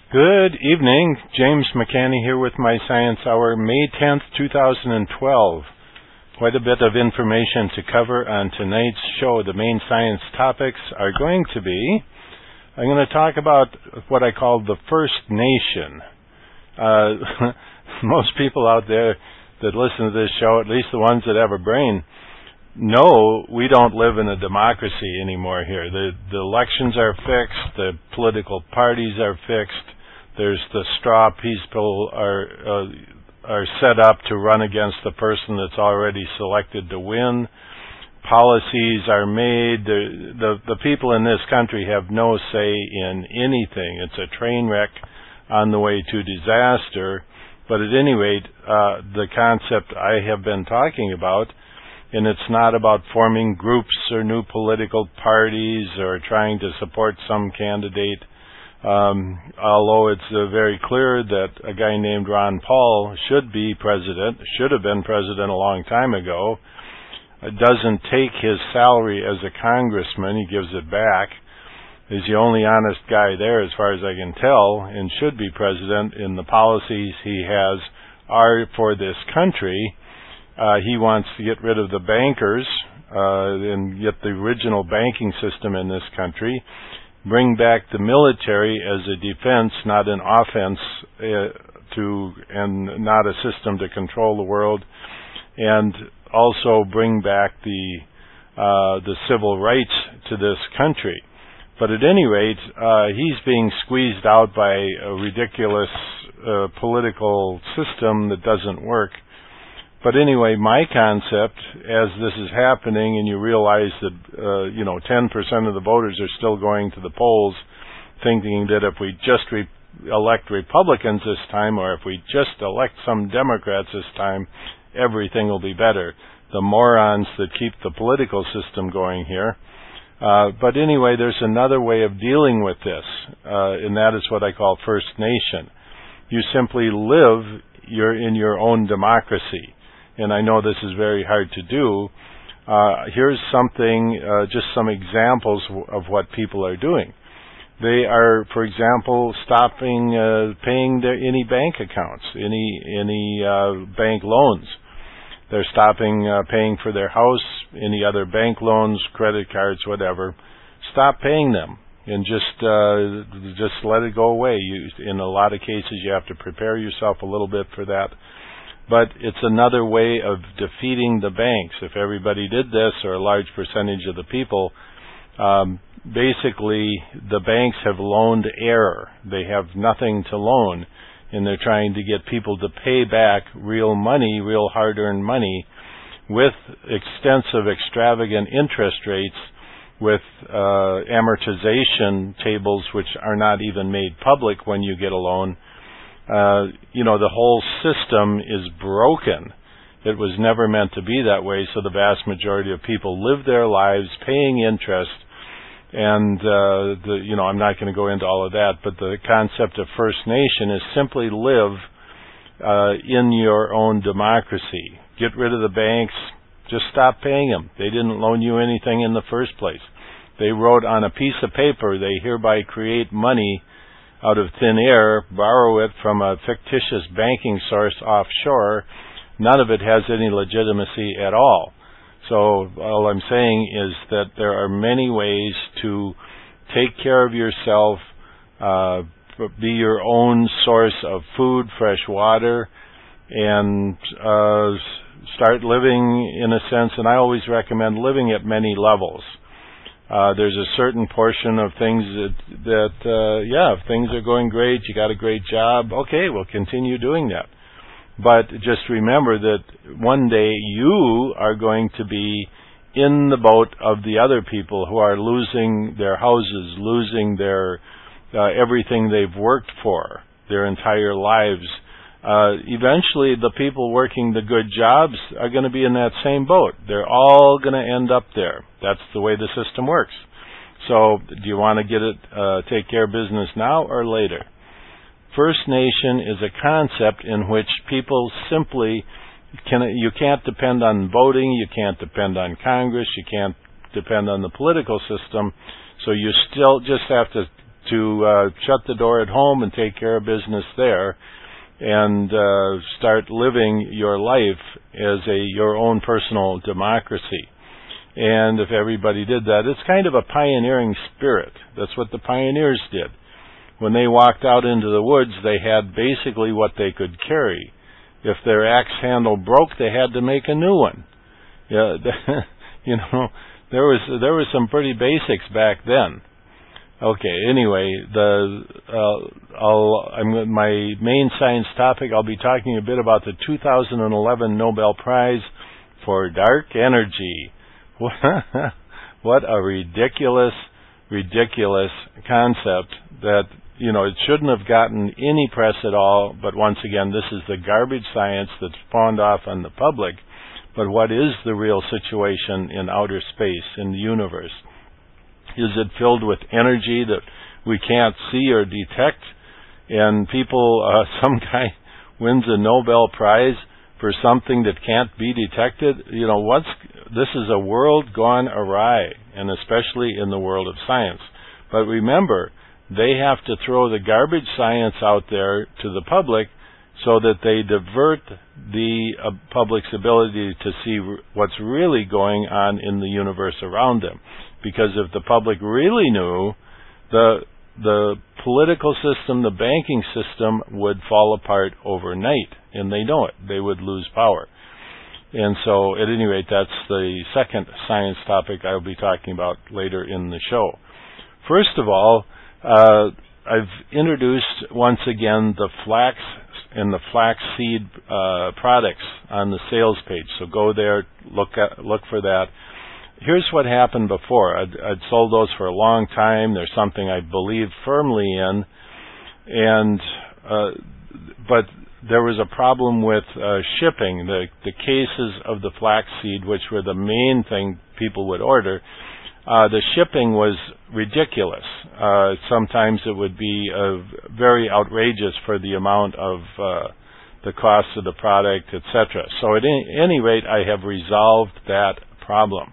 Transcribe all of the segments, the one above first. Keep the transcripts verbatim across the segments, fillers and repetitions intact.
Good evening. James McCanny here with my Science Hour, May tenth, two thousand twelve. Quite a bit of information to cover on tonight's show. The main science topics are going to be, I'm going to talk about what I call the First Nation. Uh, most people out there that listen to this show, at least the ones that have a brain, know we don't live in a democracy anymore here. The, the elections are fixed. The political parties are fixed. There's the straw people are uh, are set up to run against the person that's already selected to win. Policies are made. The, the the people in this country have no say in anything. It's a train wreck on the way to disaster. But at any rate, uh, the concept I have been talking about, and it's not about forming groups or new political parties or trying to support some candidate. Um, although it's uh, very clear that a guy named Ron Paul should be president, should have been president a long time ago, it doesn't take his salary as a congressman. He gives it back. He's the only honest guy there as far as I can tell, and should be president, in the policies he has are for this country. Uh, he wants to get rid of the bankers uh, and get the original banking system in this country. Bring back the military as a defense, not an offense, uh, to and not a system to control the world, and also bring back the uh, the civil rights to this country. But at any rate, uh, he's being squeezed out by a ridiculous uh, political system that doesn't work. But anyway, my concept, as this is happening and you realize that, uh, you know, ten percent of the voters are still going to the polls thinking that if we just re- elect Republicans this time, or if we just elect some Democrats this time, everything will be better. The morons that keep the political system going here. Uh, but anyway, there's another way of dealing with this, uh, and that is what I call First Nation. You simply live your, in your own democracy. And I know this is very hard to do. Uh, here's something, uh, just some examples w- of what people are doing. They are, for example, stopping uh, paying their any bank accounts, any any uh, bank loans. They're stopping uh, paying for their house, any other bank loans, credit cards, whatever. Stop paying them and just uh, just let it go away. You, in a lot of cases, you have to prepare yourself a little bit for that. But it's another way of defeating the banks. If everybody did this, or a large percentage of the people, um, basically the banks have loaned air. They have nothing to loan, and they're trying to get people to pay back real money, real hard-earned money, with extensive, extravagant interest rates, with uh, amortization tables which are not even made public when you get a loan. Uh, you know, the whole system is broken. It was never meant to be that way, so the vast majority of people live their lives paying interest. And, uh, the, you know, I'm not going to go into all of that, but the concept of First Nation is simply live uh, in your own democracy. Get rid of the banks. Just stop paying them. They didn't loan you anything in the first place. They wrote on a piece of paper, they hereby create money out of thin air, borrow it from a fictitious banking source offshore. None of it has any legitimacy at all. So all I'm saying is that there are many ways to take care of yourself, uh, be your own source of food, fresh water, and uh, start living in a sense, and I always recommend living at many levels. Uh, there's a certain portion of things that, that uh, yeah, if things are going great, you got a great job, okay, we'll continue doing that. But just remember that one day you are going to be in the boat of the other people who are losing their houses, losing their uh, everything they've worked for their entire lives. Uh, eventually, the people working the good jobs are going to be in that same boat. They're all going to end up there. That's the way the system works. So, do you want to get it, uh, take care of business now or later? First Nation is a concept in which people simply can. You can't depend on voting. You can't depend on Congress. You can't depend on the political system. So you still just have to to uh, shut the door at home and take care of business there and uh, start living your life as a your own personal democracy. And if everybody did that, it's kind of a pioneering spirit. That's what the pioneers did. When they walked out into the woods, they had basically what they could carry. If their axe handle broke, they had to make a new one. Yeah, you know, there was there was some pretty basics back then. Okay, anyway, the uh, I'll, I'm, my main science topic, I'll be talking a bit about the two thousand eleven Nobel Prize for Dark Energy. What a ridiculous, ridiculous concept that, you know, it shouldn't have gotten any press at all, but once again, this is the garbage science that's pawned off on the public. But what is the real situation in outer space, in the universe? Is it filled with energy that we can't see or detect? And people, uh, some guy wins a Nobel Prize for something that can't be detected? You know, what's, this is a world gone awry, and especially in the world of science. But remember, they have to throw the garbage science out there to the public so that they divert the uh, public's ability to see r- what's really going on in the universe around them. Because if the public really knew, the the political system, the banking system would fall apart overnight, and they know it. They would lose power. And so, at any rate, that's the second science topic I'll be talking about later in the show. First of all, uh, I've introduced once again the flax and the flaxseed uh, products on the sales page. So go there, look at, look for that. Here's what happened before. I'd, I'd sold those for a long time. They're something I believe firmly in, and uh, but there was a problem with uh, shipping. The the cases of the flaxseed, which were the main thing people would order, uh, the shipping was ridiculous. Uh, sometimes it would be uh, very outrageous for the amount of uh, the cost of the product, et cetera. So at any, any rate, I have resolved that problem.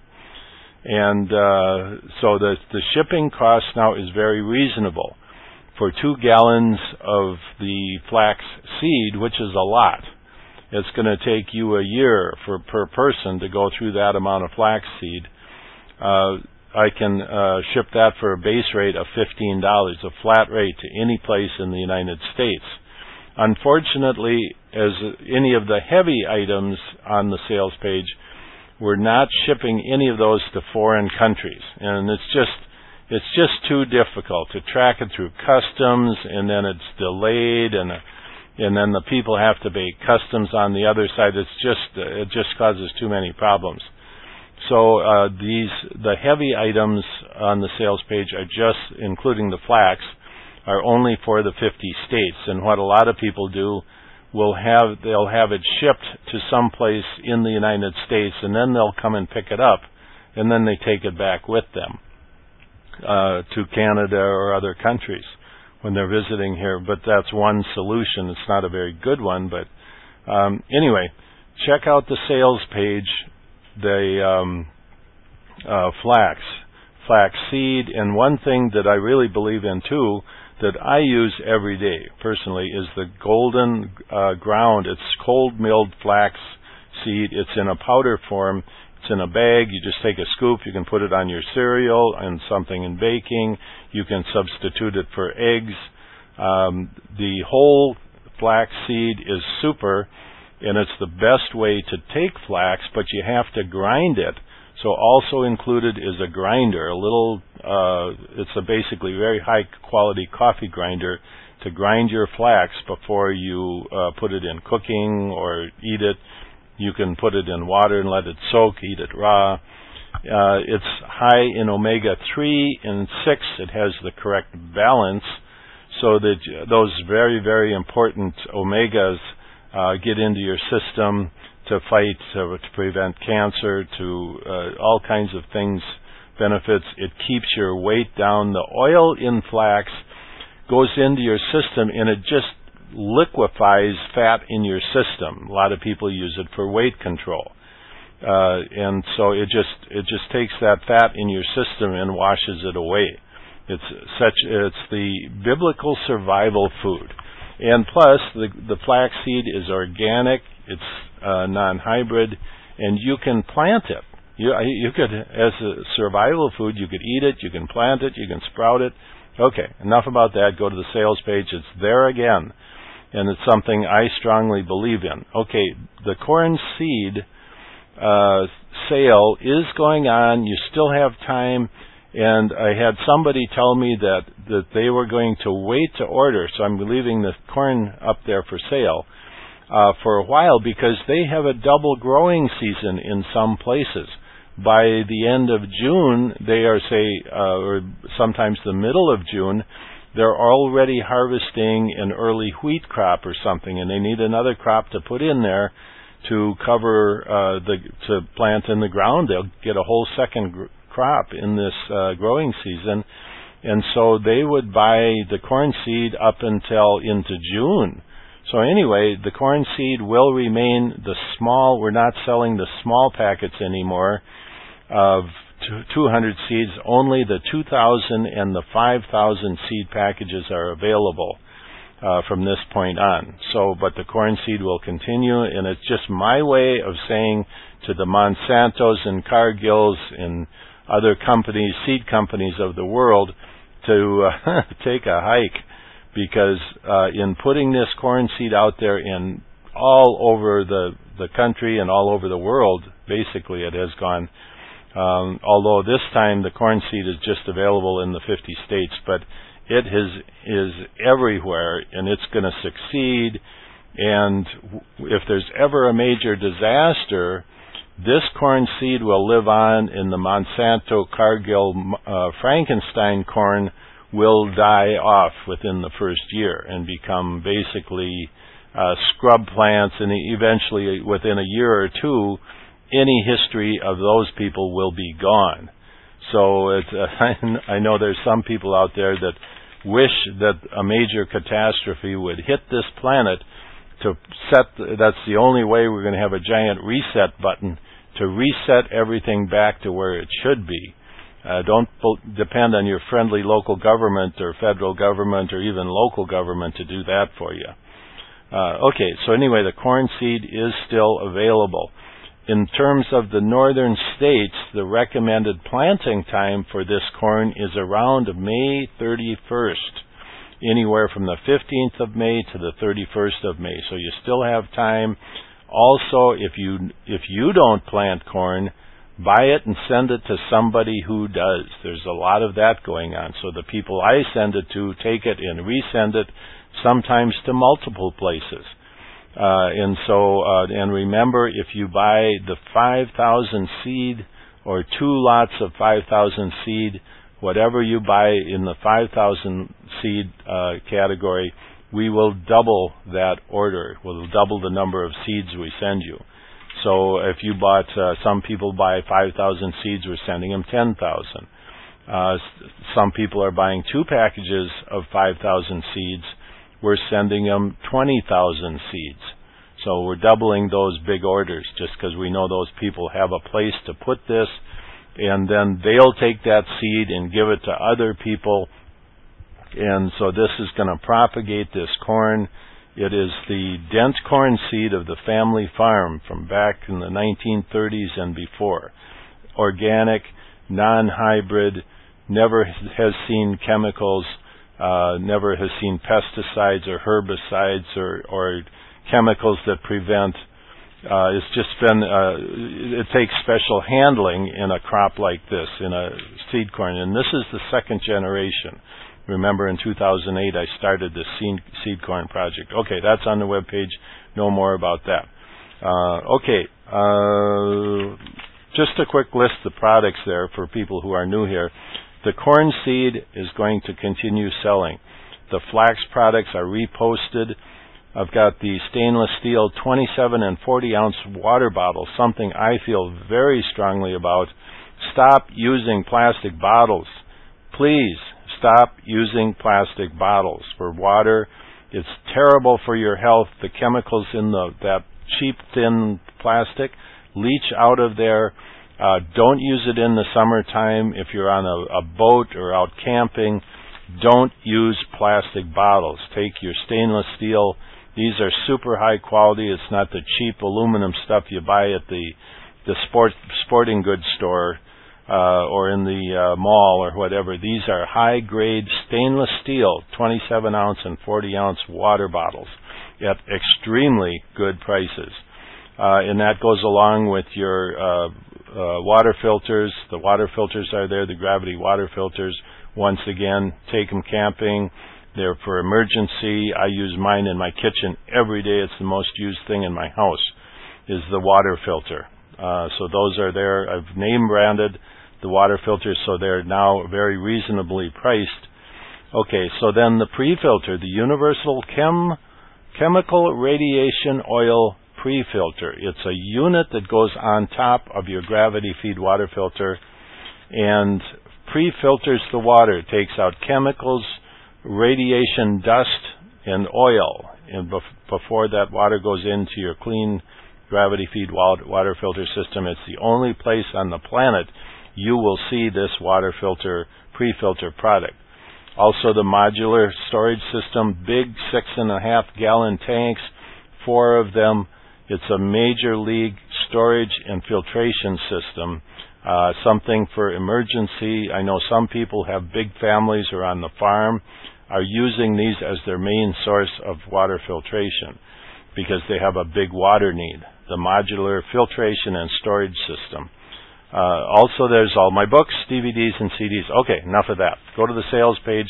And uh, so the, the shipping cost now is very reasonable. For two gallons of the flax seed, which is a lot, it's going to take you a year for per person to go through that amount of flax seed. Uh, I can uh, ship that for a base rate of fifteen dollars, a flat rate to any place in the United States. Unfortunately, as any of the heavy items on the sales page, we're not shipping any of those to foreign countries, and it's just it's just too difficult to track it through customs, and then it's delayed, and and then the people have to pay customs on the other side. It's just it just causes too many problems. So uh, these the heavy items on the sales page are just, including the flax, are only for the fifty states. And what a lot of people do will have they'll have it shipped to some place in the United States, and then they'll come and pick it up, and then they take it back with them uh, to Canada or other countries when they're visiting here. But that's one solution. It's not a very good one, but um, anyway, check out the sales page. The um, uh, flax, flax seed, and one thing that I really believe in too, that I use every day personally, is the golden uh, ground. It's cold milled flax seed. It's in a powder form. It's in a bag. You just take a scoop. You can put it on your cereal and something in baking. You can substitute it for eggs. Um, the whole flax seed is super. And it's the best way to take flax, but you have to grind it. So also included is a grinder, a little, uh, it's a basically very high quality coffee grinder to grind your flax before you uh, put it in cooking or eat it. You can put it in water and let it soak, eat it raw. Uh, it's high in omega three and six. It has the correct balance so that those very, very important omegas Uh, get into your system to fight, uh, to prevent cancer, to uh, all kinds of things, benefits. It keeps your weight down. The oil in flax goes into your system, and it just liquefies fat in your system. A lot of people use it for weight control. Uh, and so it just it just takes that fat in your system and washes it away. It's such it's the biblical survival food. And plus, the, the flaxseed is organic, it's uh, non-hybrid, and you can plant it. You, you could, as a survival food, you could eat it, you can plant it, you can sprout it. Okay, enough about that. Go to the sales page. It's there again, and it's something I strongly believe in. Okay, the corn seed uh, sale is going on. You still have time. And I had somebody tell me that, that they were going to wait to order, so I'm leaving the corn up there for sale uh, for a while because they have a double growing season in some places. By the end of June, they are, say, uh, or sometimes the middle of June, they're already harvesting an early wheat crop or something, and they need another crop to put in there to cover uh, the to plant in the ground. They'll get a whole second gr- crop in this uh, growing season, and so they would buy the corn seed up until into June. So anyway, the corn seed will remain the small. We're not selling the small packets anymore of two hundred seeds. Only the two thousand and the five thousand seed packages are available uh, from this point on. So, but the corn seed will continue, and it's just my way of saying to the Monsantos and Cargills and other companies, seed companies of the world, to uh, take a hike, because uh, in putting this corn seed out there in all over the, the country and all over the world, basically it has gone, um, although this time the corn seed is just available in the fifty states, but it is, is everywhere, and it's going to succeed. And if there's ever a major disaster, this corn seed will live on, and the Monsanto, Cargill, uh, Frankenstein corn will die off within the first year and become basically uh, scrub plants, and eventually within a year or two, any history of those people will be gone. So it, uh, I know there's some people out there that wish that a major catastrophe would hit this planet to set, that's the only way we're going to have a giant reset button to reset everything back to where it should be. Uh, don't depend on your friendly local government or federal government or even local government to do that for you. Uh, okay, so anyway, the corn seed is still available. In terms of the northern states, the recommended planting time for this corn is around May thirty-first, anywhere from the fifteenth of May to the thirty-first of May. So you still have time. Also, if you if you don't plant corn, buy it and send it to somebody who does. There's a lot of that going on. So the people I send it to take it and resend it, sometimes to multiple places. Uh, and so, uh, and remember, if you buy the five thousand seed or two lots of five thousand seed, whatever you buy in the five thousand seed uh, category, we will double that order. We'll double the number of seeds we send you. So if you bought, uh, some people buy five thousand seeds, we're sending them ten thousand. Uh, some people are buying two packages of five thousand seeds. We're sending them twenty thousand seeds. So we're doubling those big orders just because we know those people have a place to put this, and then they'll take that seed and give it to other people. And so this is going to propagate this corn. It is the Dent corn seed of the family farm from back in the nineteen thirties and before. Organic, non-hybrid, never has seen chemicals, uh, never has seen pesticides or herbicides or, or chemicals that prevent. Uh, it's just been, uh, it takes special handling in a crop like this, in a seed corn. And this is the second generation. Remember, in two thousand eight, I started this seed, seed corn project. Okay, that's on the web page. No more about that. Uh, okay, uh, just a quick list of products there for people who are new here. The corn seed is going to continue selling. The flax products are reposted. I've got the stainless steel twenty-seven and forty ounce water bottles, something I feel very strongly about. Stop using plastic bottles. Please stop using plastic bottles for water. It's terrible for your health. The chemicals in the that cheap, thin plastic leach out of there. Uh, don't use it in the summertime. If you're on a, a boat or out camping, don't use plastic bottles. Take your stainless steel. These are super high quality. It's not the cheap aluminum stuff you buy at the the sport sporting goods store uh, or in the uh, mall or whatever. These are high grade stainless steel, twenty-seven ounce and forty ounce water bottles at extremely good prices. Uh, and that goes along with your uh, uh, water filters. The water filters are there, the gravity water filters. Once again, take them camping. They're for emergency. I use mine in my kitchen every day. It's the most used thing in my house, is the water filter. Uh, so those are there. I've name branded the water filters, so they're now very reasonably priced. Okay, so then the pre-filter, the Universal Chem Chemical Radiation Oil Pre-Filter. It's a unit that goes on top of your gravity feed water filter and pre-filters the water. It takes out chemicals, radiation, dust, and oil. And bef- before that water goes into your clean gravity feed water filter system, it's the only place on the planet you will see this water filter, pre-filter product. Also the modular storage system, big six and a half gallon tanks, four of them. It's a major league storage and filtration system, uh, something for emergency. I know some people have big families or on the farm are using these as their main source of water filtration because they have a big water need. The modular filtration and storage system. Uh, also, there's all my books, D V Ds, and C Ds. Okay, enough of that. Go to the sales page,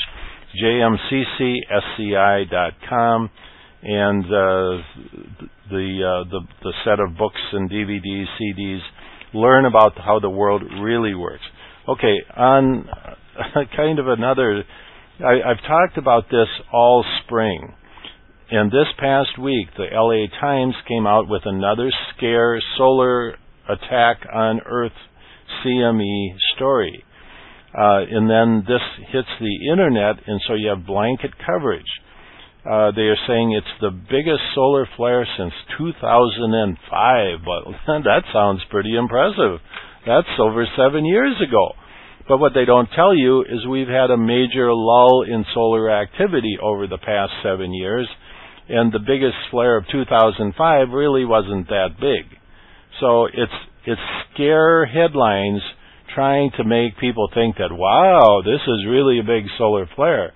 j m c c s c i dot com, and uh, the, uh, the the set of books and D V Ds, C Ds. Learn about how the world really works. Okay, on kind of another, I, I've talked about this all spring. And this past week, the L A Times came out with another scare solar attack on Earth C M E story. Uh, and then this hits the internet, and so you have blanket coverage. Uh, they are saying it's the biggest solar flare since two thousand five. But that sounds pretty impressive. That's over seven years ago. But what they don't tell you is we've had a major lull in solar activity over the past seven years. And the biggest flare of two thousand five really wasn't that big. So it's it's scare headlines trying to make people think that, wow, this is really a big solar flare.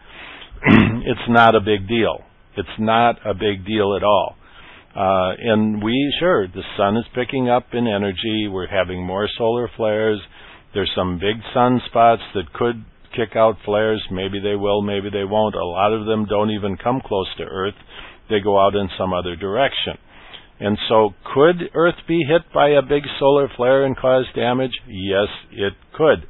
It's not a big deal. It's not a big deal at all. Uh, and we, sure, the sun is picking up in energy. We're having more solar flares. There's some big sunspots that could kick out flares. Maybe they will, maybe they won't. A lot of them don't even come close to Earth. They go out in some other direction. And so could Earth be hit by a big solar flare and cause damage? Yes, it could.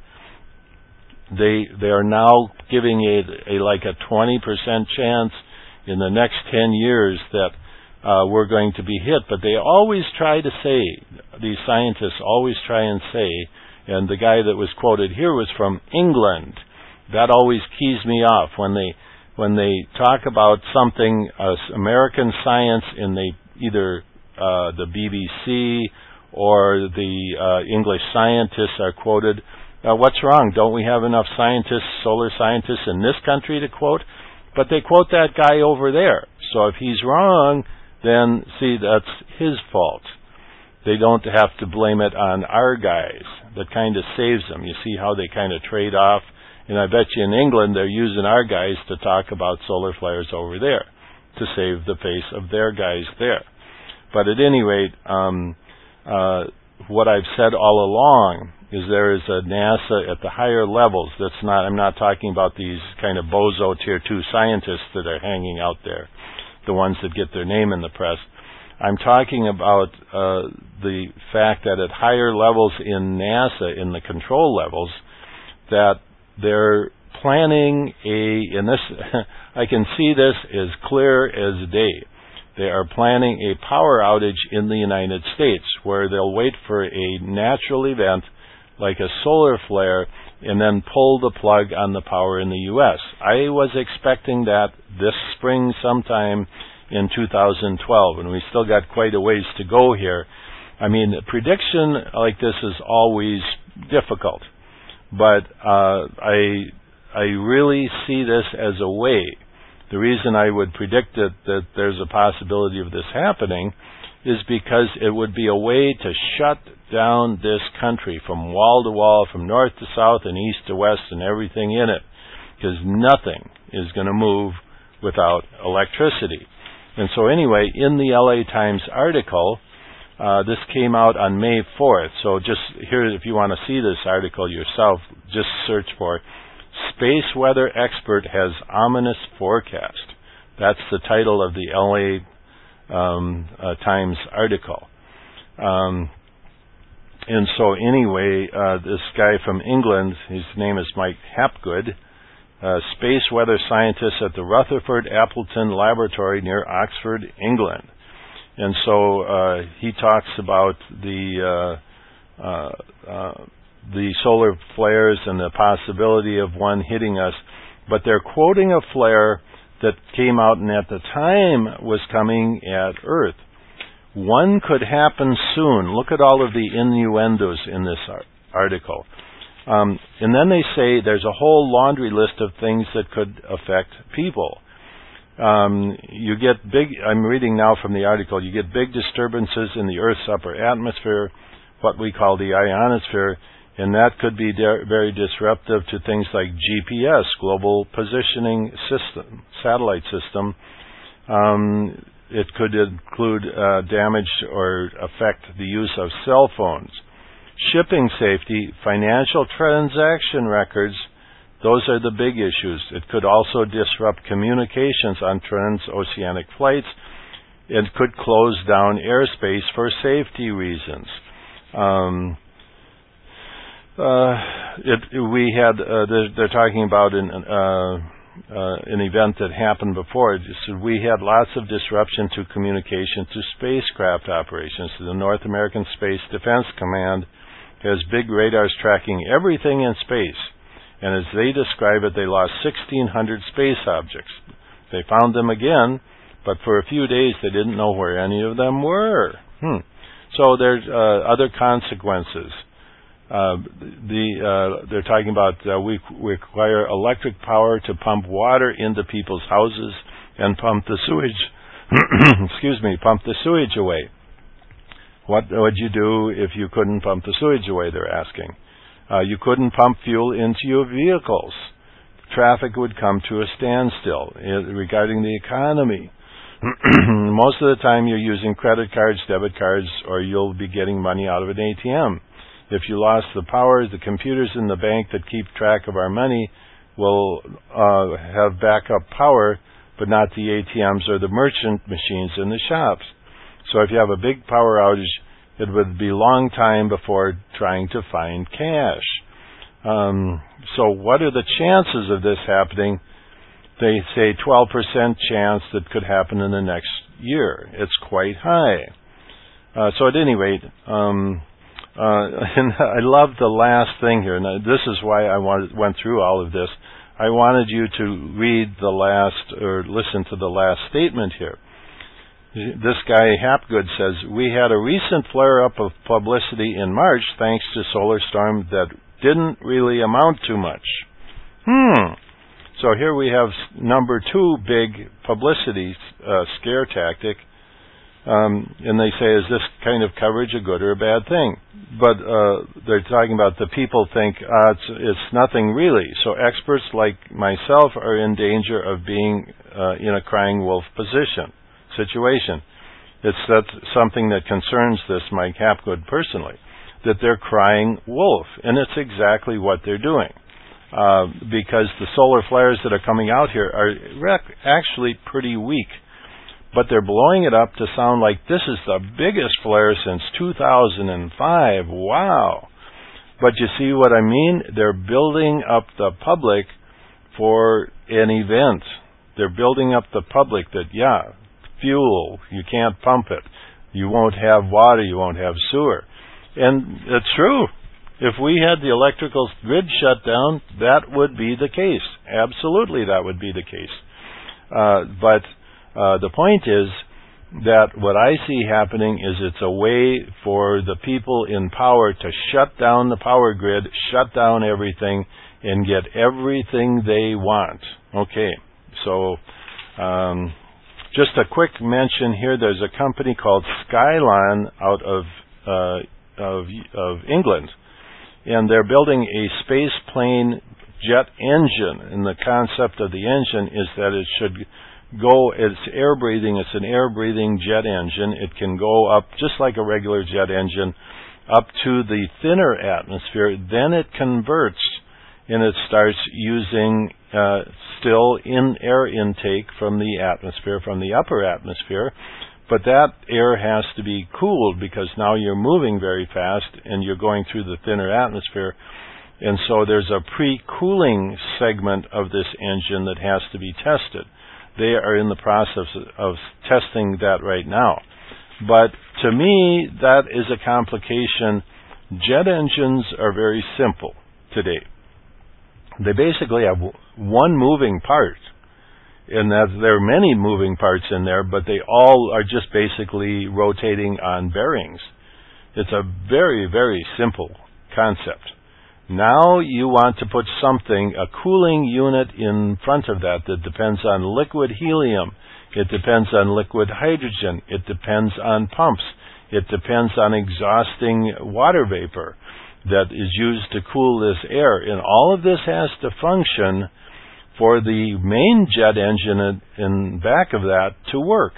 They they are now giving a, a like a twenty percent chance in the next ten years that uh, we're going to be hit. But they always try to say, these scientists always try and say, and the guy that was quoted here was from England. That always keys me off when they when they talk about something, uh, American science, and they either uh, the B B C or the uh, English scientists are quoted. Uh, what's wrong? Don't we have enough scientists, solar scientists in this country to quote? But they quote that guy over there. So if he's wrong, then, see, that's his fault. They don't have to blame it on our guys. That kind of saves them. You see how they kind of trade off? And I bet you in England they're using our guys to talk about solar flares over there to save the face of their guys there. But at any rate, um, uh, what I've said all along is there is a NASA at the higher levels. That's not. I'm not talking about these kind of bozo tier two scientists that are hanging out there, the ones that get their name in the press. I'm talking about uh, the fact that at higher levels in NASA, in the control levels, that they're planning a, and this, I can see this as clear as day. They are planning a power outage in the United States where they'll wait for a natural event like a solar flare and then pull the plug on the power in the U S. I was expecting that this spring sometime in two thousand twelve, and we still got quite a ways to go here. I mean, prediction like this is always difficult, but uh, I I really see this as a way. The reason I would predict that, that there's a possibility of this happening is because it would be a way to shut down this country from wall to wall, from north to south and east to west and everything in it, because nothing is going to move without electricity. And so anyway, in the L A Times article, uh, this came out on May fourth. So just here, if you want to see this article yourself, just search for Space Weather Expert Has Ominous Forecast. That's the title of the L A um, uh, Times article. Um, and so anyway, uh, this guy from England, his name is Mike Hapgood, Uh, space weather scientist at the Rutherford Appleton Laboratory near Oxford, England. And so uh, he talks about the uh, uh, uh, the solar flares and the possibility of one hitting us. But they're quoting a flare that came out and at the time was coming at Earth. One could happen soon. Look at all of the innuendos in this ar- article. Um, and then they say there's a whole laundry list of things that could affect people. Um, you get big, I'm reading now from the article, you get big disturbances in the Earth's upper atmosphere, what we call the ionosphere, and that could be de- very disruptive to things like G P S, Global Positioning System, satellite system. Um, it could include uh, damage or affect the use of cell phones. Shipping safety, financial transaction records, those are the big issues. It could also disrupt communications on transoceanic flights. It could close down airspace for safety reasons. Um, uh, it, we had, uh, they're, they're talking about an, uh, uh, an event that happened before. It just, we had lots of disruption to communication to spacecraft operations. The North American Space Defense Command has big radars tracking everything in space. And as they describe it, they lost sixteen hundred space objects. They found them again, but for a few days they didn't know where any of them were. Hmm. So there's uh, other consequences. Uh, the uh, they're talking about uh, we require electric power to pump water into people's houses and pump the sewage. excuse me, pump the sewage away. What would you do if you couldn't pump the sewage away, they're asking. Uh, you couldn't pump fuel into your vehicles. Traffic would come to a standstill. Uh, regarding the economy, most of the time you're using credit cards, debit cards, or you'll be getting money out of an A T M. If you lost the power, the computers in the bank that keep track of our money will uh, have backup power, but not the A T Ms or the merchant machines in the shops. So if you have a big power outage, it would be a long time before trying to find cash. Um, so what are the chances of this happening? They say twelve percent chance that could happen in the next year. It's quite high. Uh, so at any rate, um, uh, and I love the last thing here, and this is why I wanted, went through all of this. I wanted you to read the last, or listen to the last statement here. This guy, Hapgood, says, we had a recent flare-up of publicity in March thanks to solar storm that didn't really amount to much. Hmm. So here we have number two big publicity uh, scare tactic. Um, and they say, is this kind of coverage a good or a bad thing? But uh, they're talking about the people think uh, it's, it's nothing really. So experts like myself are in danger of being uh, in a crying wolf position. situation. It's that's something that concerns this Mike Hapgood personally, that they're crying wolf, and it's exactly what they're doing. Uh, because the solar flares that are coming out here are rec- actually pretty weak, but they're blowing it up to sound like this is the biggest flare since two thousand five. Wow. But you see what I mean? They're building up the public for an event. They're building up the public that, yeah, fuel, you can't pump it. You won't have water, you won't have sewer. And it's true. If we had the electrical grid shut down, that would be the case. Absolutely, that would be the case. Uh, but uh, the point is that what I see happening is it's a way for the people in power to shut down the power grid, shut down everything, and get everything they want. Okay, so um, just a quick mention here. There's a company called Skylon out of uh, of, of England, and they're building a space plane jet engine, and the concept of the engine is that it should go, it's air breathing, it's an air breathing jet engine. It can go up just like a regular jet engine up to the thinner atmosphere. Then it converts and it starts using uh, still in air intake from the atmosphere, from the upper atmosphere, but that air has to be cooled because now you're moving very fast and you're going through the thinner atmosphere. And so there's a pre-cooling segment of this engine that has to be tested. They are in the process of testing that right now. But to me, that is a complication. Jet engines are very simple today. They basically have one moving part, in that there are many moving parts in there, but they all are just basically rotating on bearings. It's a very, very simple concept. Now you want to put something, a cooling unit in front of that that depends on liquid helium. It depends on liquid hydrogen. It depends on pumps. It depends on exhausting water vapor that is used to cool this air. And all of this has to function for the main jet engine in back of that to work.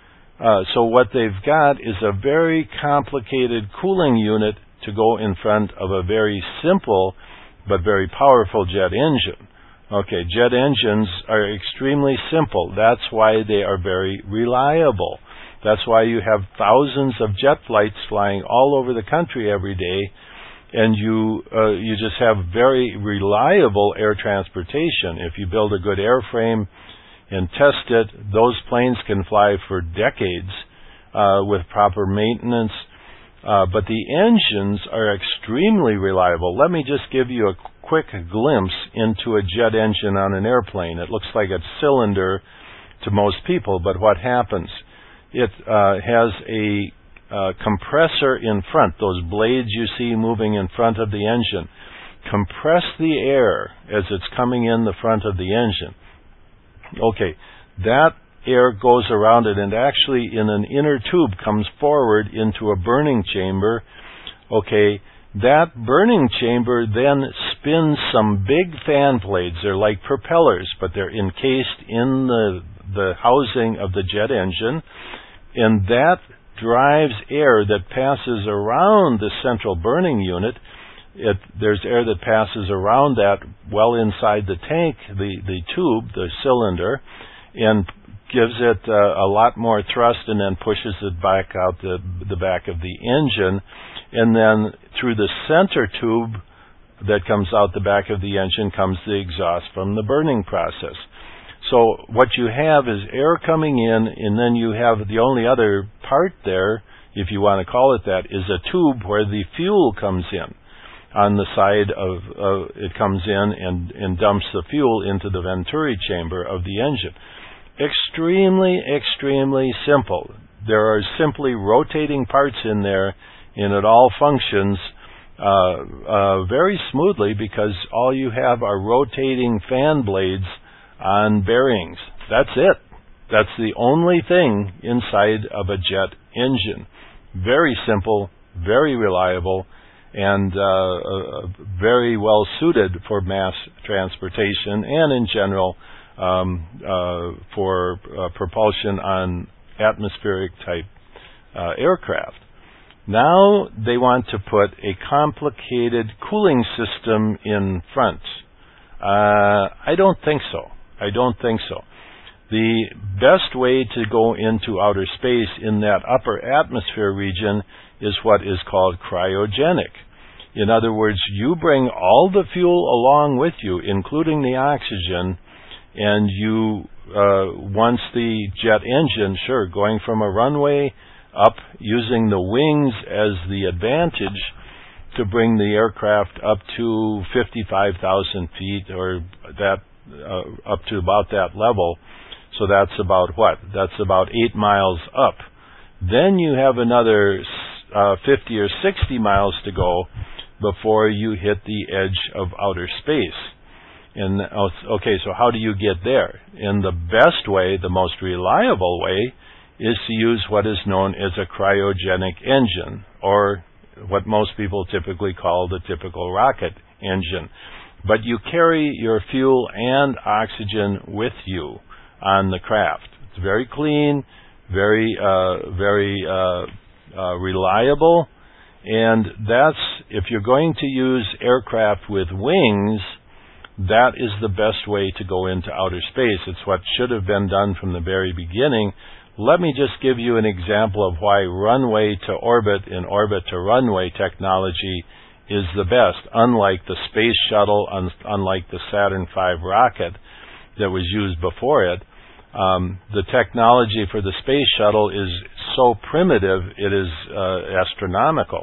Uh, so what they've got is a very complicated cooling unit to go in front of a very simple but very powerful jet engine. Okay, jet engines are extremely simple. That's why they are very reliable. That's why you have thousands of jet flights flying all over the country every day, and you uh, you just have very reliable air transportation. If you build a good airframe and test it, those planes can fly for decades uh, with proper maintenance. Uh, but the engines are extremely reliable. Let me just give you a quick glimpse into a jet engine on an airplane. It looks like a cylinder to most people, but what happens? It uh, has a uh, compressor in front. Those blades you see moving in front of the engine compress the air as it's coming in the front of the engine. Okay, that air goes around it and actually in an inner tube comes forward into a burning chamber. Okay, that burning chamber then spins some big fan blades. They're like propellers, but they're encased in the, the housing of the jet engine, and that drives air that passes around the central burning unit. It, there's air that passes around that well inside the tank, the, the tube, the cylinder, and gives it uh, a lot more thrust and then pushes it back out the, the back of the engine. And then through the center tube that comes out the back of the engine comes the exhaust from the burning process. So what you have is air coming in, and then you have the only other part there, if you want to call it that, is a tube where the fuel comes in. On the side of uh, it comes in and, and dumps the fuel into the venturi chamber of the engine. Extremely, extremely simple. There are simply rotating parts in there, and it all functions uh, uh, very smoothly because all you have are rotating fan blades on bearings. That's it. That's the only thing inside of a jet engine. Very simple, very reliable, and uh, uh, very well suited for mass transportation and in general um, uh, for uh, propulsion on atmospheric type uh, aircraft. Now they want to put a complicated cooling system in front. Uh, I don't think so. I don't think so. The best way to go into outer space in that upper atmosphere region is what is called cryogenic. In other words, you bring all the fuel along with you, including the oxygen, and you, uh, once the jet engine, sure, going from a runway up using the wings as the advantage to bring the aircraft up to fifty-five thousand feet or that, uh, up to about that level. So that's about what? That's about eight miles up. Then you have another uh, fifty or sixty miles to go before you hit the edge of outer space. And okay, so how do you get there? And the best way, the most reliable way, is to use what is known as a cryogenic engine, or what most people typically call the typical rocket engine. But you carry your fuel and oxygen with you on the craft. It's very clean, very, uh, very uh, uh, reliable, and that's, if you're going to use aircraft with wings, that is the best way to go into outer space. It's what should have been done from the very beginning. Let me just give you an example of why runway to orbit and orbit to runway technology is the best, unlike the space shuttle, un- unlike the Saturn five rocket that was used before it. Um, the technology for the space shuttle is so primitive, it is uh, astronomical.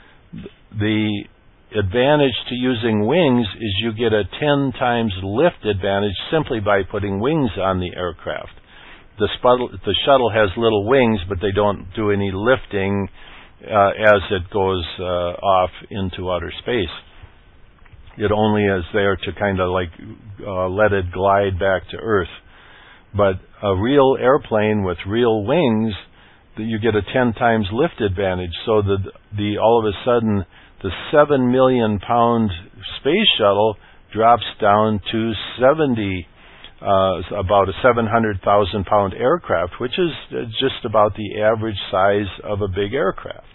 The advantage to using wings is you get a ten times lift advantage simply by putting wings on the aircraft. The, sputtle, the shuttle has little wings, but they don't do any lifting uh, as it goes uh, off into outer space. It only is there to kind of like uh, let it glide back to Earth. But a real airplane with real wings, you get a ten times lift advantage. So the the all of a sudden the seven million pound space shuttle drops down to seventy, uh, about a seven hundred thousand pound aircraft, which is just about the average size of a big aircraft.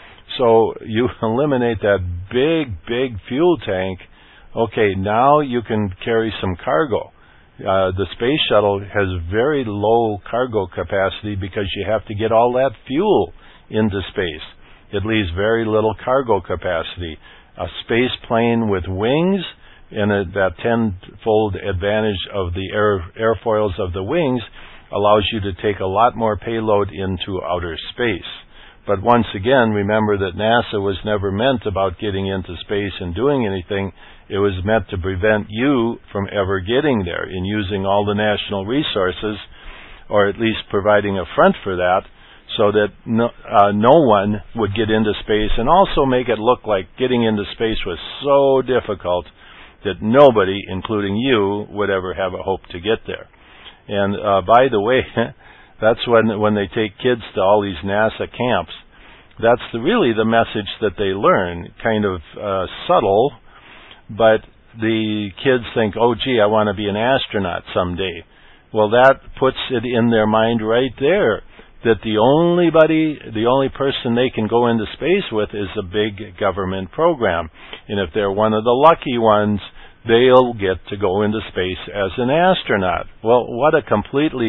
So you eliminate that big, big fuel tank. Okay, now you can carry some cargo. Uh, the space shuttle has very low cargo capacity because you have to get all that fuel into space. It leaves very little cargo capacity. A space plane with wings and a, that tenfold advantage of the air, airfoils of the wings allows you to take a lot more payload into outer space. But once again, remember that NASA was never meant about getting into space and doing anything. It was meant to prevent you from ever getting there in using all the national resources, or at least providing a front for that, so that no, uh, no one would get into space, and also make it look like getting into space was so difficult that nobody, including you, would ever have a hope to get there. And uh, by the way, that's when when they take kids to all these NASA camps. That's the, really the message that they learn, kind of uh, subtle, but the kids think, oh, gee, I want to be an astronaut someday. Well, that puts it in their mind right there that the only buddy, the only person they can go into space with is a big government program. And if they're one of the lucky ones, they'll get to go into space as an astronaut. Well, what a completely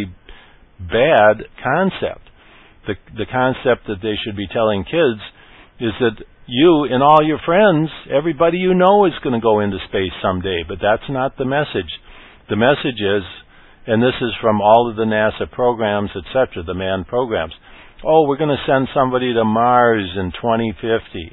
bad concept. The the concept that they should be telling kids is that you and all your friends, everybody you know is going to go into space someday, but that's not the message. The message is, and this is from all of the NASA programs, et cetera, the manned programs, oh, we're going to send somebody to Mars in twenty fifty.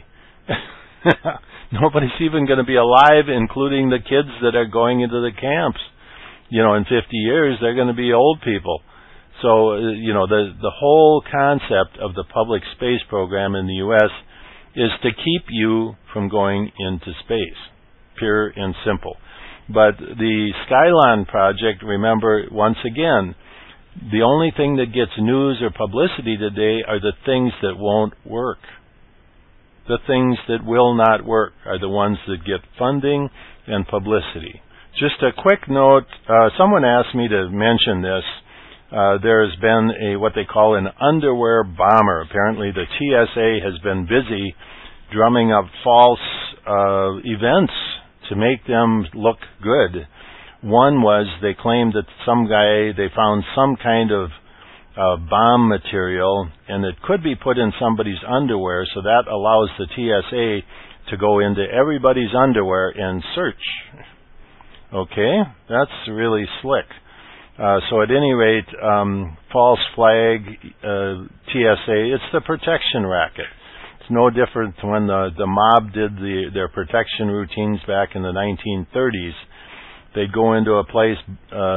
Nobody's even going to be alive, including the kids that are going into the camps. You know, in fifty years, they're going to be old people. So, you know, the the whole concept of the public space program in the U S is to keep you from going into space, pure and simple. But the Skylon project, remember, once again, the only thing that gets news or publicity today are the things that won't work. The things that will not work are the ones that get funding and publicity. Just a quick note, uh, someone asked me to mention this. Uh, there has been a what they call an underwear bomber. Apparently the T S A has been busy drumming up false uh, events to make them look good. One was they claimed that some guy, they found some kind of uh, bomb material, and it could be put in somebody's underwear, so that allows the T S A to go into everybody's underwear and search. Okay? That's really slick. Uh, so at any rate, um, false flag, uh, T S A, it's the protection racket. It's no different to when the, the mob did the, their protection routines back in the nineteen thirties. They'd go into a place, uh,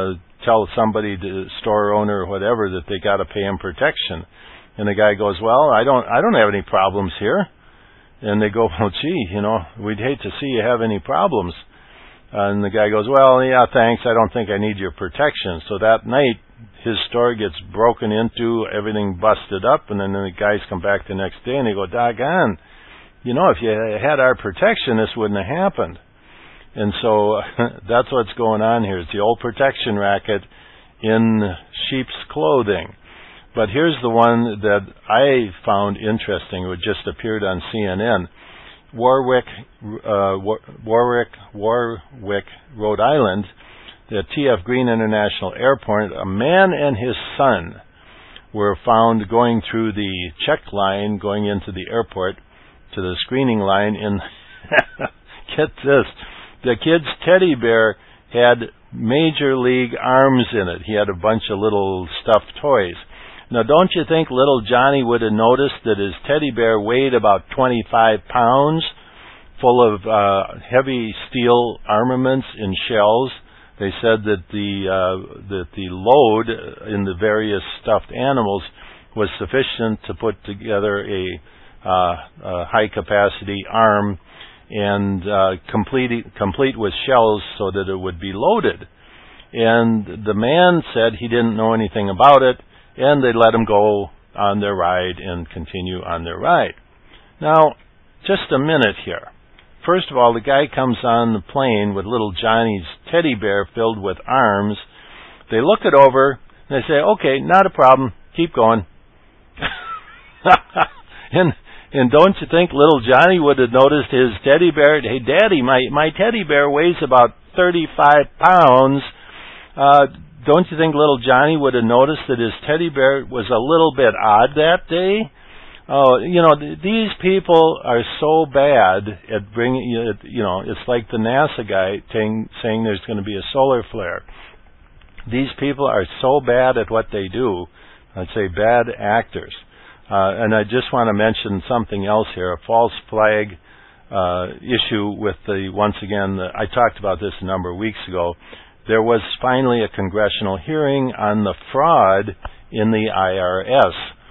tell somebody, the store owner or whatever, that they got to pay him protection. And the guy goes, well, I don't, I don't have any problems here. And they go, well, gee, you know, we'd hate to see you have any problems. And the guy goes, well, yeah, thanks. I don't think I need your protection. So that night, his store gets broken into, everything busted up, and then the guys come back the next day and they go, doggone, you know, if you had our protection, this wouldn't have happened. And so that's what's going on here. It's the old protection racket in sheep's clothing. But here's the one that I found interesting. It just appeared on C N N. Warwick, uh, Warwick, Warwick, Rhode Island, the T F Green International Airport, a man and his son were found going through the check line, going into the airport, to the screening line in, get this, the kid's teddy bear had Major League arms in it. He had a bunch of little stuffed toys. Now, don't you think little Johnny would have noticed that his teddy bear weighed about twenty-five pounds, full of uh, heavy steel armaments in shells? They said that the uh, that the load in the various stuffed animals was sufficient to put together a, uh, a high-capacity arm and uh, complete complete with shells so that it would be loaded. And the man said he didn't know anything about it, and they let him go on their ride and continue on their ride. Now, just a minute here. First of all, the guy comes on the plane with little Johnny's teddy bear filled with arms. They look it over, and they say, okay, not a problem, keep going. and and don't you think little Johnny would have noticed his teddy bear? Hey, Daddy, my, my teddy bear weighs about thirty-five pounds. Uh, Don't you think little Johnny would have noticed that his teddy bear was a little bit odd that day? Oh, you know, th- these people are so bad at bringing, you know, it's like the NASA guy t- saying there's going to be a solar flare. These people are so bad at what they do, I'd say bad actors. Uh, and I just want to mention something else here, a false flag uh, issue with the, once again, the, I talked about this a number of weeks ago. There was finally a congressional hearing on the fraud in the I R S.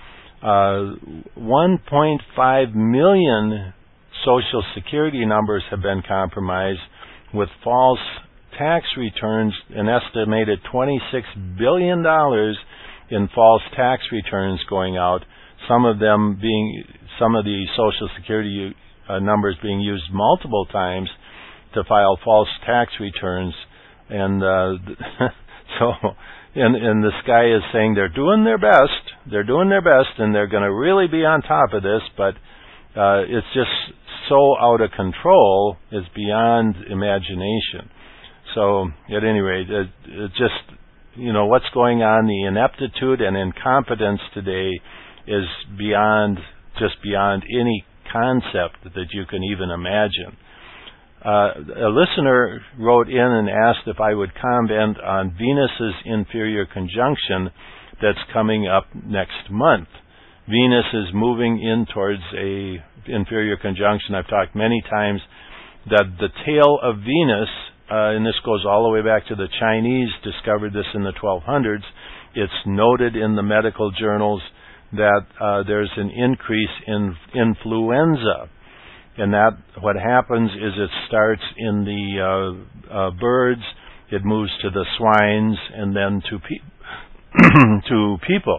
Uh, one point five million Social Security numbers have been compromised with false tax returns, an estimated twenty-six billion dollars in false tax returns going out, some of them being, some of the Social Security uh, numbers being used multiple times to file false tax returns. And uh, so, and, and this guy is saying they're doing their best, they're doing their best, and they're going to really be on top of this, but uh, it's just so out of control, it's beyond imagination. So, at any rate, it, it just, you know, what's going on, the ineptitude and incompetence today is beyond, just beyond any concept that you can even imagine. Uh, a listener wrote in and asked if I would comment on Venus's inferior conjunction that's coming up next month. Venus is moving in towards a inferior conjunction. I've talked many times that the tail of Venus, uh, and this goes all the way back to the Chinese, discovered this in the twelve hundreds. It's noted in the medical journals that uh, there's an increase in influenza. And that, what happens is it starts in the uh, uh, birds, it moves to the swines, and then to pe- to people.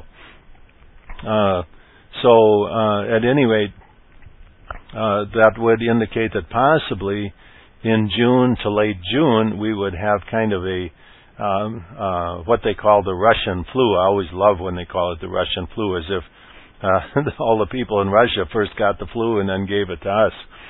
Uh, so, uh, at any rate, uh, that would indicate that possibly in June to late June we would have kind of a um, uh, what they call the Russian flu. I always love when they call it the Russian flu, as if Uh, all the people in Russia first got the flu and then gave it to us.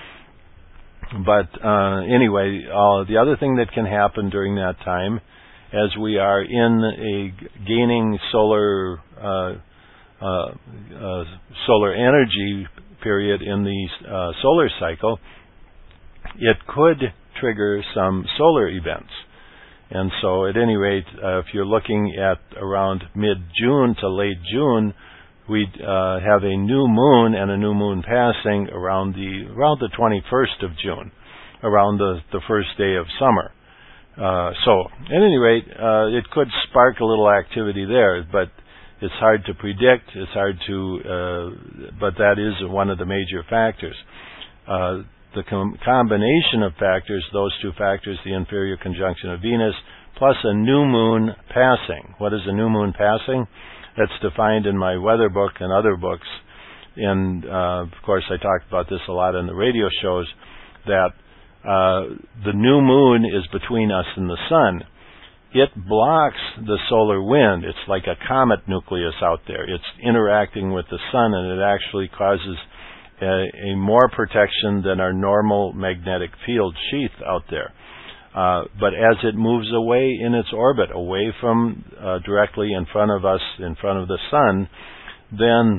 But uh, anyway, uh, the other thing that can happen during that time, as we are in a gaining solar uh, uh, uh, solar energy period in the uh, solar cycle, it could trigger some solar events. And so, at any rate, uh, if you're looking at around mid-June to late June, we uh, have a new moon and a new moon passing around the around the twenty-first of June, around the, the first day of summer. Uh, so, at any rate, uh, it could spark a little activity there, but it's hard to predict. It's hard to, uh, but that is one of the major factors. Uh, the com- combination of factors, those two factors, the inferior conjunction of Venus, plus a new moon passing. What is a new moon passing? That's defined in my weather book and other books. And, uh, of course, I talked about this a lot in the radio shows, that uh, the new moon is between us and the sun. It blocks the solar wind. It's like a comet nucleus out there. It's interacting with the sun, and it actually causes a, a more protection than our normal magnetic field sheath out there. Uh, but as it moves away in its orbit, away from uh, directly in front of us, in front of the sun, then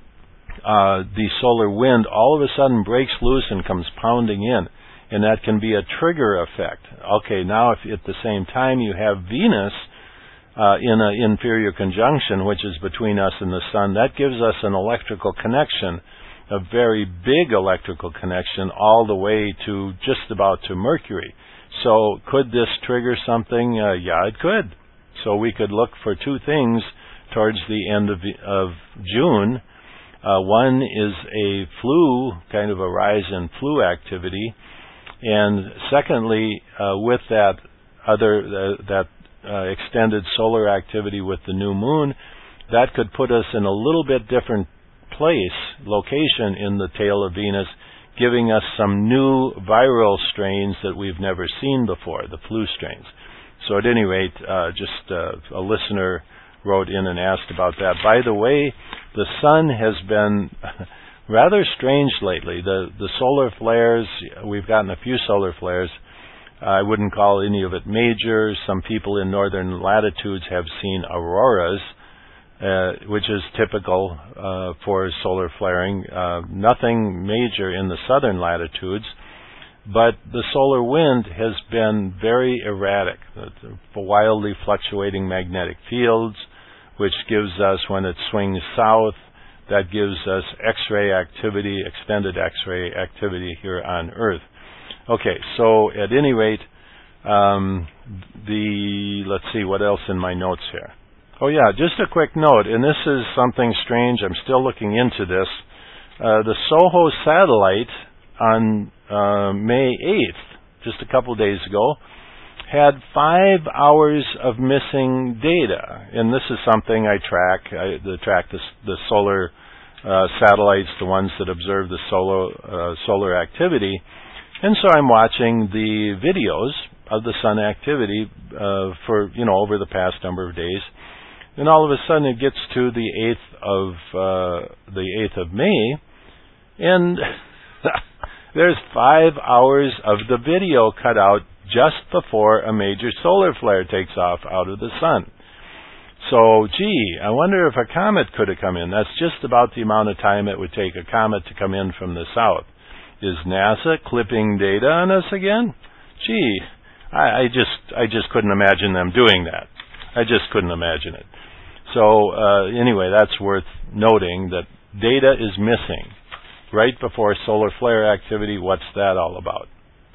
uh, the solar wind all of a sudden breaks loose and comes pounding in. And that can be a trigger effect. Okay, now if at the same time you have Venus uh, in an inferior conjunction, which is between us and the sun, that gives us an electrical connection, a very big electrical connection, all the way to just about to Mercury. So could this trigger something? Uh, yeah, it could. So we could look for two things towards the end of, of June. Uh, one is a flu, kind of a rise in flu activity. And secondly, uh, with that other uh, that uh, extended solar activity with the new moon, that could put us in a little bit different place, location in the tail of Venus, giving us some new viral strains that we've never seen before, the flu strains. So at any rate, uh, just uh, a listener wrote in and asked about that. By the way, the sun has been rather strange lately. The the solar flares, we've gotten a few solar flares. I wouldn't call any of it major. Some people in northern latitudes have seen auroras, uh, which is typical uh, for solar flaring. Uh, nothing major in the southern latitudes, but the solar wind has been very erratic. The wildly fluctuating magnetic fields, which gives us, when it swings south, that gives us X-ray activity, extended X-ray activity here on Earth. Okay, so at any rate, um, the let's see what else in my notes here. Oh yeah, just a quick note, and this is something strange. I'm still looking into this. Uh, the SOHO satellite on uh, May eighth, just a couple days ago, had five hours of missing data, and this is something I track. I the track the, the solar uh, satellites, the ones that observe the solar uh, solar activity, and so I'm watching the videos of the sun activity uh, for you know over the past number of days, and all of a sudden it gets to the eighth of uh, the eighth of May, and there's five hours of the video cut out just before a major solar flare takes off out of the sun. So, gee, I wonder if a comet could have come in. That's just about the amount of time it would take a comet to come in from the south. Is NASA clipping data on us again? Gee, I, I just I just couldn't imagine them doing that. I just couldn't imagine it. So, uh, anyway, that's worth noting that data is missing right before solar flare activity. What's that all about?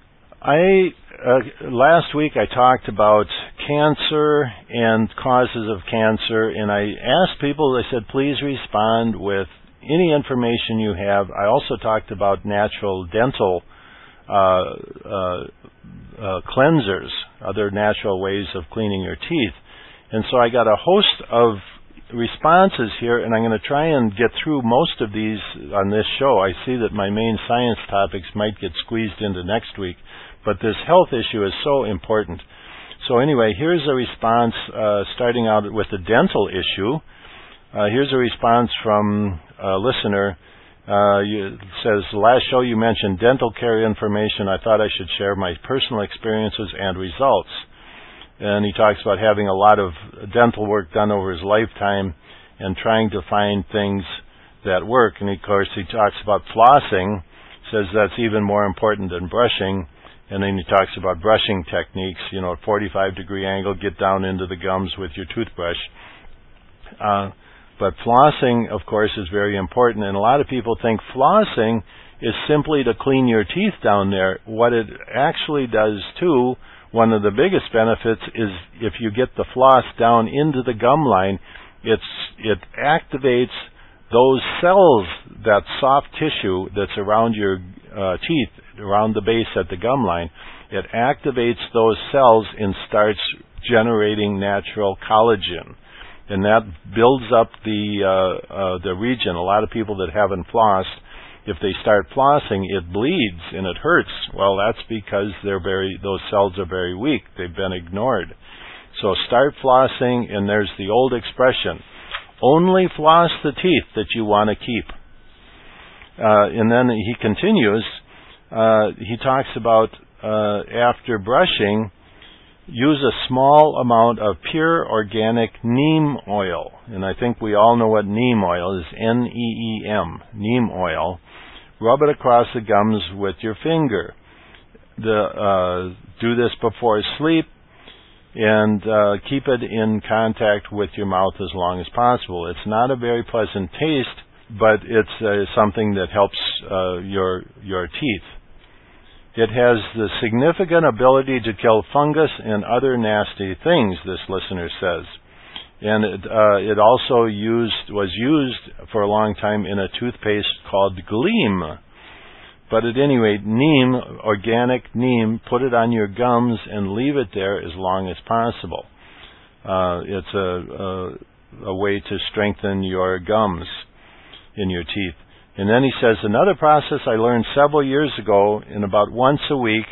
I uh, last week I talked about cancer and causes of cancer, and I asked people, I said, please respond with any information you have. I also talked about natural dental uh, uh, uh, cleansers, other natural ways of cleaning your teeth. And so I got a host of responses here, and I'm going to try and get through most of these on this show. I see that my main science topics might get squeezed into next week, but this health issue is so important. So anyway, here's a response uh, starting out with the dental issue. Uh, here's a response from a listener. Uh, you, it says, last show you mentioned dental care information. I thought I should share my personal experiences and results. And he talks about having a lot of dental work done over his lifetime and trying to find things that work. And of course, he talks about flossing, says that's even more important than brushing. And then he talks about brushing techniques, you know, forty-five degree angle, get down into the gums with your toothbrush. Uh, but flossing, of course, is very important. And a lot of people think flossing is simply to clean your teeth down there. What it actually does, too, one of the biggest benefits is if you get the floss down into the gum line, it's, it activates those cells, that soft tissue that's around your uh, teeth, around the base at the gum line. It activates those cells and starts generating natural collagen. And that builds up the uh, uh, the region. A lot of people that haven't flossed, if they start flossing, it bleeds and it hurts. Well, that's because they're very those cells are very weak. They've been ignored. So start flossing, and there's the old expression: only floss the teeth that you want to keep. Uh, and then he continues. Uh, he talks about uh, after brushing, use a small amount of pure organic neem oil. And I think we all know what neem oil is, N E E M, neem oil. Rub it across the gums with your finger. The, uh, do this before sleep, and uh, keep it in contact with your mouth as long as possible. It's not a very pleasant taste, but it's uh, something that helps uh, your your teeth. It has the significant ability to kill fungus and other nasty things, this listener says. And it, uh, it also used was used for a long time in a toothpaste called Gleam. But at any rate, neem, organic neem, put it on your gums and leave it there as long as possible. Uh, it's a, a, a way to strengthen your gums in your teeth. And then he says, another process I learned several years ago, and about once a week,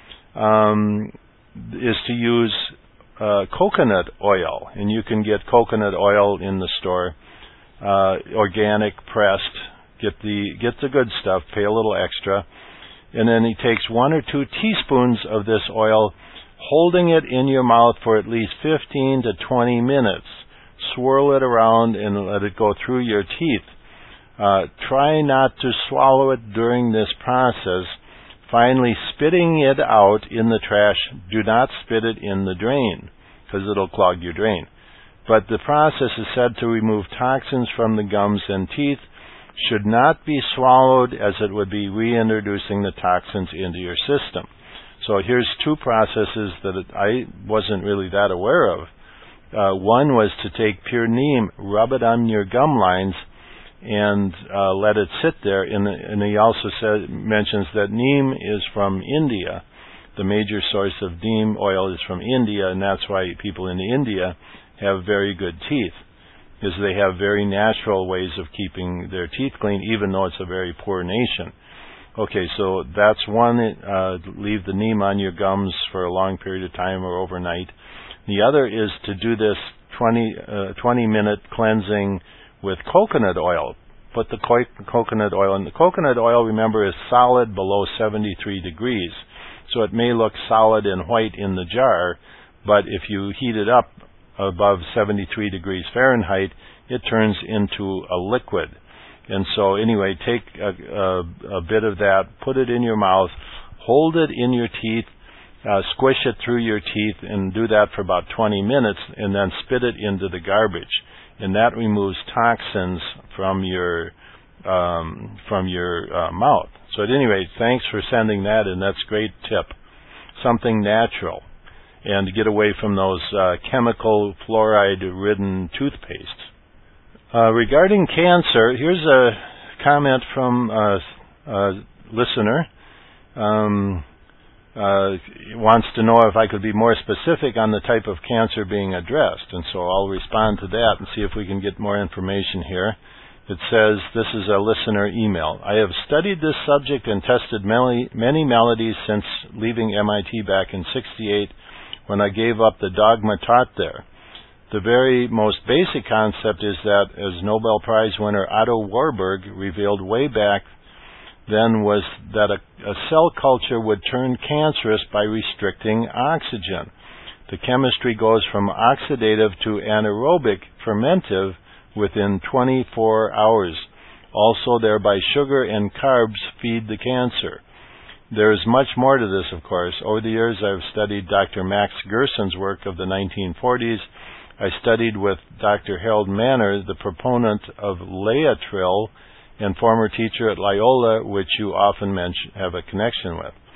um, is to use uh, coconut oil. And you can get coconut oil in the store, uh, organic, pressed. Get the get the good stuff. Pay a little extra. And then he takes one or two teaspoons of this oil, holding it in your mouth for at least fifteen to twenty minutes. Swirl it around and let it go through your teeth. Uh, try not to swallow it during this process. Finally, spitting it out in the trash. Do not spit it in the drain, because it'll clog your drain. But the process is said to remove toxins from the gums and teeth. Should not be swallowed, as it would be reintroducing the toxins into your system. So here's two processes that it, I wasn't really that aware of. Uh, one was to take pure neem, rub it on your gum lines, and uh, let it sit there. And, and he also said, mentions that neem is from India. The major source of neem oil is from India, and that's why people in India have very good teeth, because they have very natural ways of keeping their teeth clean, even though it's a very poor nation. Okay, so that's one. Uh, leave the neem on your gums for a long period of time or overnight. The other is to do this twenty, uh, twenty minute cleansing with coconut oil. Put the co- coconut oil in. The coconut oil, remember, is solid below seventy-three degrees. So it may look solid and white in the jar, but if you heat it up above seventy-three degrees Fahrenheit, it turns into a liquid. And so anyway, take a, a, a bit of that, put it in your mouth, hold it in your teeth, uh, squish it through your teeth, and do that for about twenty minutes, and then spit it into the garbage. And that removes toxins from your um, from your uh, mouth. So at any rate, thanks for sending that, and that's a great tip. Something natural, and to get away from those uh, chemical fluoride-ridden toothpastes. Uh, regarding cancer, here's a comment from a, a listener. Um, uh, wants to know if I could be more specific on the type of cancer being addressed, and so I'll respond to that and see if we can get more information here. It says, this is a listener email. I have studied this subject and tested many, many maladies since leaving M I T back in sixty-eight, when I gave up the dogma taught there. The very most basic concept is that, as Nobel Prize winner Otto Warburg revealed way back then, was that a, a cell culture would turn cancerous by restricting oxygen. The chemistry goes from oxidative to anaerobic fermentive within twenty-four hours. Also, thereby sugar and carbs feed the cancer. There is much more to this, of course. Over the years, I've studied Doctor Max Gerson's work of the nineteen forties. I studied with Doctor Harold Manner, the proponent of Laetrile and former teacher at Loyola, which you often mention, have a connection with.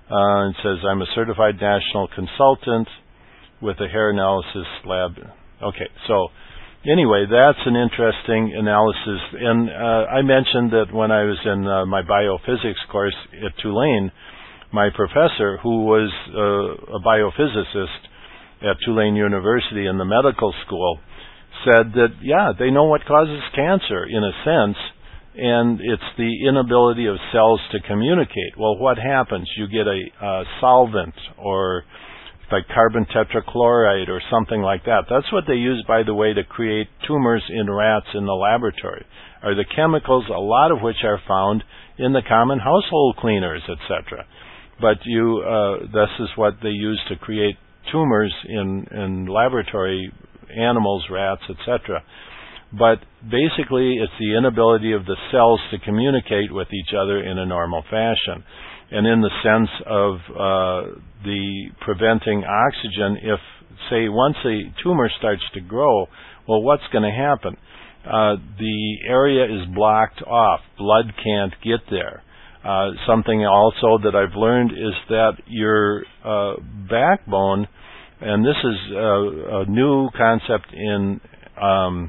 Uh, it says, I'm a certified national consultant with a hair analysis lab. Okay, so anyway, that's an interesting analysis. And uh, I mentioned that when I was in uh, my biophysics course at Tulane, my professor, who was uh, a biophysicist at Tulane University in the medical school, said that, yeah, they know what causes cancer in a sense, and it's the inability of cells to communicate. Well, what happens? You get a uh, solvent or like carbon tetrachloride or something like that. That's what they use, by the way, to create tumors in rats in the laboratory, are the chemicals, a lot of which are found in the common household cleaners, et cetera. But you, uh, this is what they use to create tumors in, in laboratory animals, rats, et cetera. But basically, it's the inability of the cells to communicate with each other in a normal fashion. And in the sense of uh, the preventing oxygen, if, say, once a tumor starts to grow, well, what's going to happen? Uh, the area is blocked off. Blood can't get there. Uh, something also that I've learned is that your uh, backbone, and this is a, a new concept in um,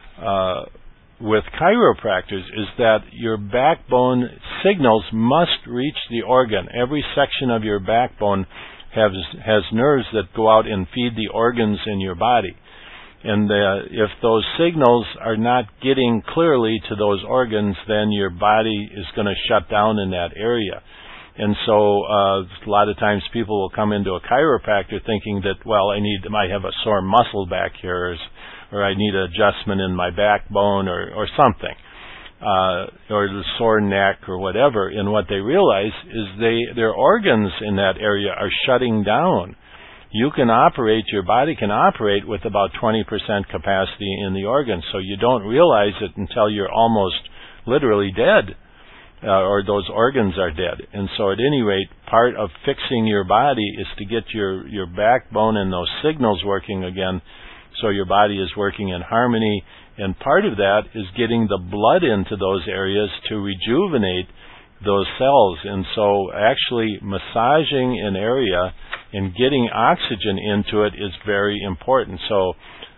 uh, with chiropractors, is that your backbone signals must reach the organ. Every section of your backbone has has nerves that go out and feed the organs in your body. And uh, if those signals are not getting clearly to those organs, then your body is going to shut down in that area. And so uh, a lot of times people will come into a chiropractor thinking that, well, I need, I have a sore muscle back here, or, or I need an adjustment in my backbone, or, or something, uh, or the sore neck or whatever. And what they realize is they their organs in that area are shutting down. You can operate, your body can operate with about twenty percent capacity in the organs, so you don't realize it until you're almost literally dead, uh, or those organs are dead. And so at any rate, part of fixing your body is to get your, your backbone and those signals working again, so your body is working in harmony. And part of that is getting the blood into those areas to rejuvenate those cells. And so actually massaging an area and getting oxygen into it is very important. So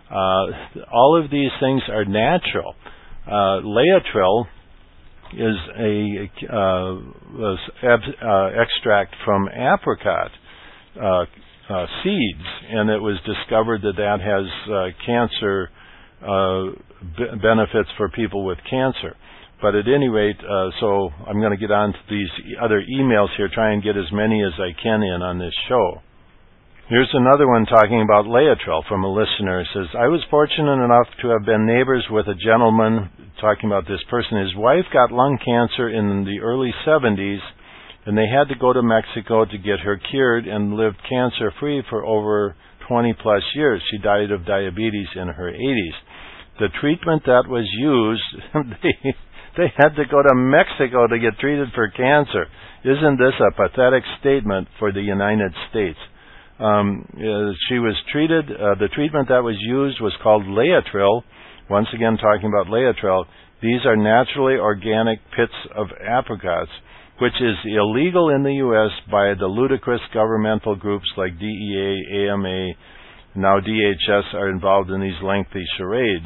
uh, all of these things are natural. Uh, Laetrile is a uh, uh, extract from apricot uh, uh, seeds, and it was discovered that that has uh, cancer uh, b- benefits for people with cancer. But at any rate, uh, so I'm going to get on to these other emails here, try and get as many as I can in on this show. Here's another one talking about Laetrile from a listener. It says, I was fortunate enough to have been neighbors with a gentleman, talking about this person. His wife got lung cancer in the early seventies, and they had to go to Mexico to get her cured, and lived cancer-free for over twenty plus years. She died of diabetes in her eighties. The treatment that was used, they... They had to go to Mexico to get treated for cancer. Isn't this a pathetic statement for the United States? Um, uh, she was treated, uh, the treatment that was used was called Laetrile. Once again, talking about Laetrile. These are naturally organic pits of apricots, which is illegal in the U S by the ludicrous governmental groups like D E A, A M A, now D H S are involved in these lengthy charades.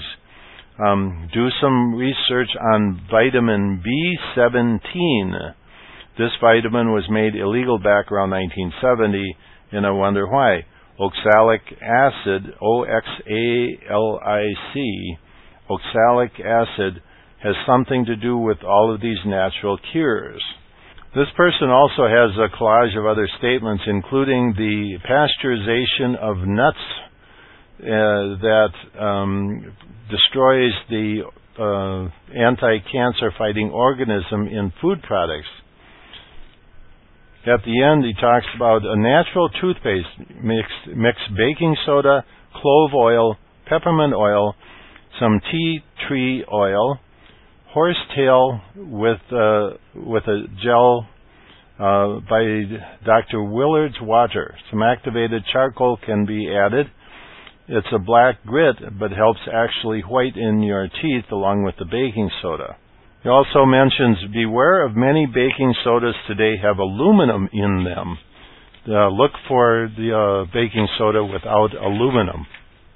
Um, do some research on vitamin B seventeen. This vitamin was made illegal back around nineteen seventy, and I wonder why. Oxalic acid, O X A L I C, oxalic acid has something to do with all of these natural cures. This person also has a collage of other statements, including the pasteurization of nuts uh, that um, destroys the uh, anti-cancer fighting organism in food products. At the end, he talks about a natural toothpaste. Mix, mix baking soda, clove oil, peppermint oil, some tea tree oil, horsetail with uh, with a gel uh, by Doctor Willard's water. Some activated charcoal can be added. It's a black grit, but helps actually whiten your teeth along with the baking soda. He also mentions, beware of many baking sodas today have aluminum in them. Uh, look for the uh, baking soda without aluminum.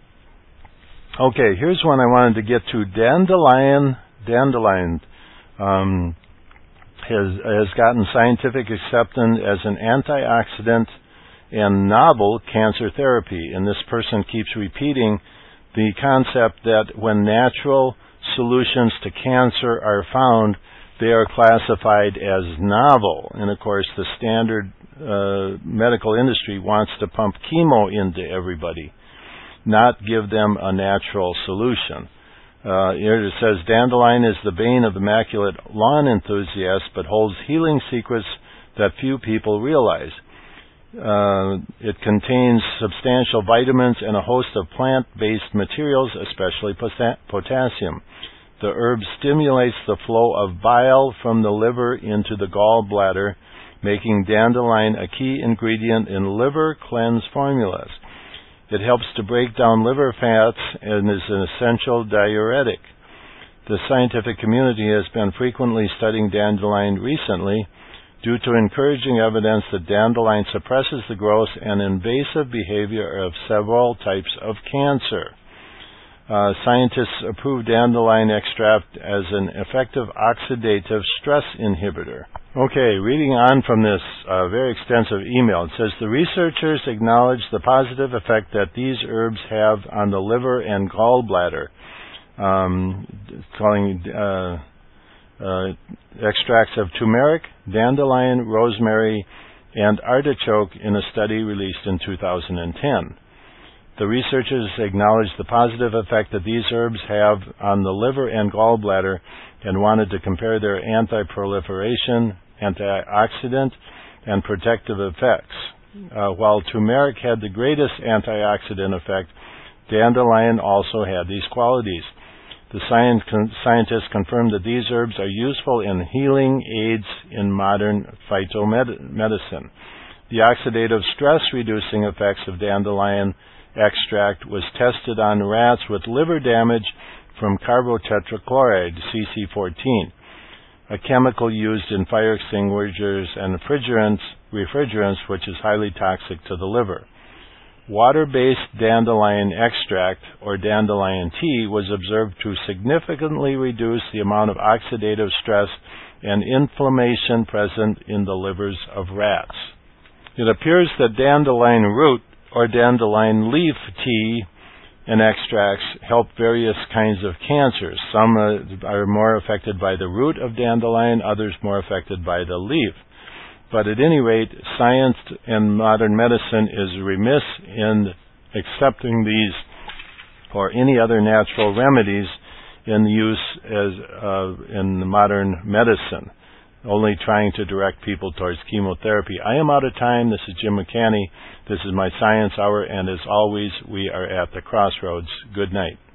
Okay, here's one I wanted to get to. Dandelion, dandelion um, has, has gotten scientific acceptance as an antioxidant and novel cancer therapy. And this person keeps repeating the concept that when natural solutions to cancer are found, they are classified as novel. And of course, the standard uh, medical industry wants to pump chemo into everybody, not give them a natural solution. Uh, here it says, dandelion is the bane of immaculate lawn enthusiasts, but holds healing secrets that few people realize. Uh, it contains substantial vitamins and a host of plant-based materials, especially potassium. The herb stimulates the flow of bile from the liver into the gallbladder, making dandelion a key ingredient in liver cleanse formulas. It helps to break down liver fats and is an essential diuretic. The scientific community has been frequently studying dandelion recently due to encouraging evidence that dandelion suppresses the growth and invasive behavior of several types of cancer. Uh, scientists approve dandelion extract as an effective oxidative stress inhibitor. Okay, reading on from this uh, very extensive email, it says, the researchers acknowledge the positive effect that these herbs have on the liver and gallbladder, um, calling uh, uh, extracts of turmeric, dandelion, rosemary, and artichoke in a study released in two thousand ten. The researchers acknowledge the positive effect that these herbs have on the liver and gallbladder and wanted to compare their anti-proliferation, antioxidant, and protective effects. Uh, while turmeric had the greatest antioxidant effect, dandelion also had these qualities. The science con- scientists confirmed that these herbs are useful in healing aids in modern phytomedicine. The oxidative stress-reducing effects of dandelion extract was tested on rats with liver damage from carbotetrachloride, C C fourteen, a chemical used in fire extinguishers and refrigerants, refrigerants which is highly toxic to the liver. Water-based dandelion extract, or dandelion tea, was observed to significantly reduce the amount of oxidative stress and inflammation present in the livers of rats. It appears that dandelion root or dandelion leaf tea and extracts help various kinds of cancers. Some uh, are more affected by the root of dandelion, others more affected by the leaf. But at any rate, science and modern medicine is remiss in accepting these or any other natural remedies in use as uh, in modern medicine, only trying to direct people towards chemotherapy. I am out of time. This is Jim McCanny. This is my Science Hour, and as always, we are at the crossroads. Good night.